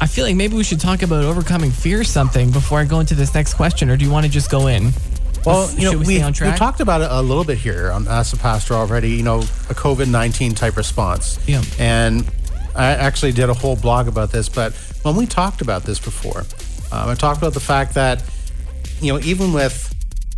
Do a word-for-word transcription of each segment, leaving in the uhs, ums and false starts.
I feel like maybe we should talk about overcoming fear or something before I go into this next question, or do you want to just go in? Well, you know, Should we we, stay on we track? talked about it a little bit here on Ask the Pastor already, you know, a COVID nineteen type response. Yeah. And I actually did a whole blog about this, but when we talked about this before, um, I talked about the fact that, you know, even with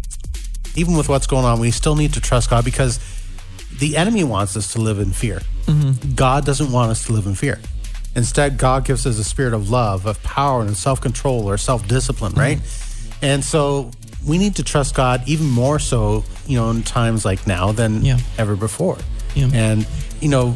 even with what's going on, we still need to trust God, because the enemy wants us to live in fear. Mm-hmm. God doesn't want us to live in fear. Instead, God gives us a spirit of love, of power, and self-control, or self-discipline, right? Mm-hmm. And so we need to trust God even more so, you know, in times like now than yeah. ever before. Yeah. And, you know,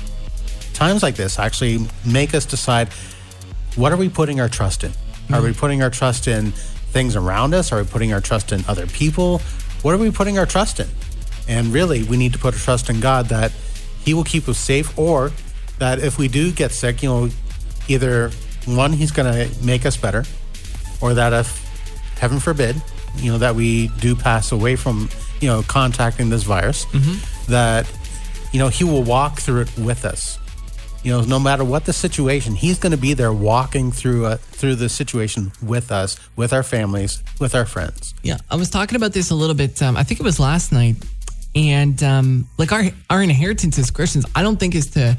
times like this actually make us decide, what are we putting our trust in? Mm-hmm. Are we putting our trust in things around us? Are we putting our trust in other people? What are we putting our trust in? And really, we need to put our trust in God that He will keep us safe, or that if we do get sick, you know, either one, He's going to make us better, or that if, heaven forbid, you know, that we do pass away from, you know, contacting this virus, mm-hmm. that, you know, He will walk through it with us. You know, no matter what the situation, He's going to be there walking through uh, through the situation with us, with our families, with our friends. Yeah, I was talking about this a little bit. Um, I think it was last night, and um, like our our inheritance as Christians, I don't think is to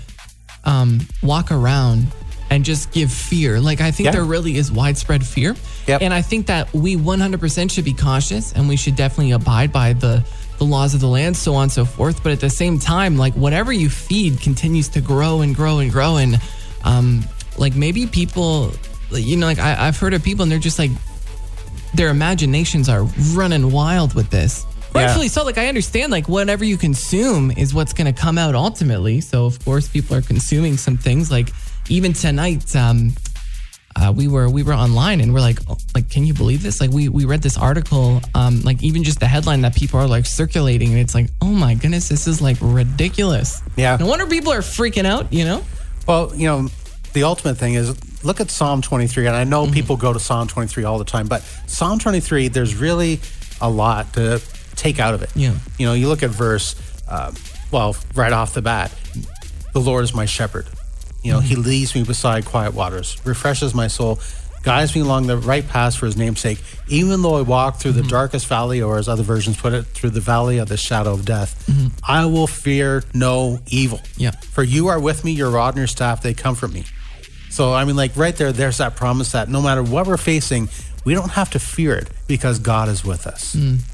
um, walk around and just give fear. Like, I think yeah. there really is widespread fear. Yep. And I think that we one hundred percent should be cautious, and we should definitely abide by the, the laws of the land, so on and so forth. But at the same time, like, whatever you feed continues to grow and grow and grow. And um, like, maybe people, you know, like I, I've heard of people and they're just like, their imaginations are running wild with this. Yeah. Rightfully so. Like, I understand, like, whatever you consume is what's going to come out ultimately. So, of course, people are consuming some things. Like, even tonight, um, uh, we were we were online and we're like, oh, like, can you believe this? Like, we we read this article, um, like, even just the headline that people are like circulating, and it's like, oh my goodness, this is like ridiculous. Yeah. No wonder people are freaking out, you know? Well, you know, the ultimate thing is, look at Psalm twenty-three, and I know mm-hmm. people go to Psalm twenty-three all the time, but Psalm twenty-three, there's really a lot to take out of it. Yeah. You know, you look at verse, uh, well, right off the bat, the Lord is my shepherd. You know, mm-hmm. He leads me beside quiet waters, refreshes my soul, guides me along the right paths for His name's sake. Even though I walk through mm-hmm. the darkest valley, or as other versions put it, through the valley of the shadow of death, mm-hmm. I will fear no evil. Yeah. For You are with me, Your rod and Your staff, they comfort me. So, I mean, like, right there, there's that promise that no matter what we're facing, we don't have to fear it, because God is with us. Mm.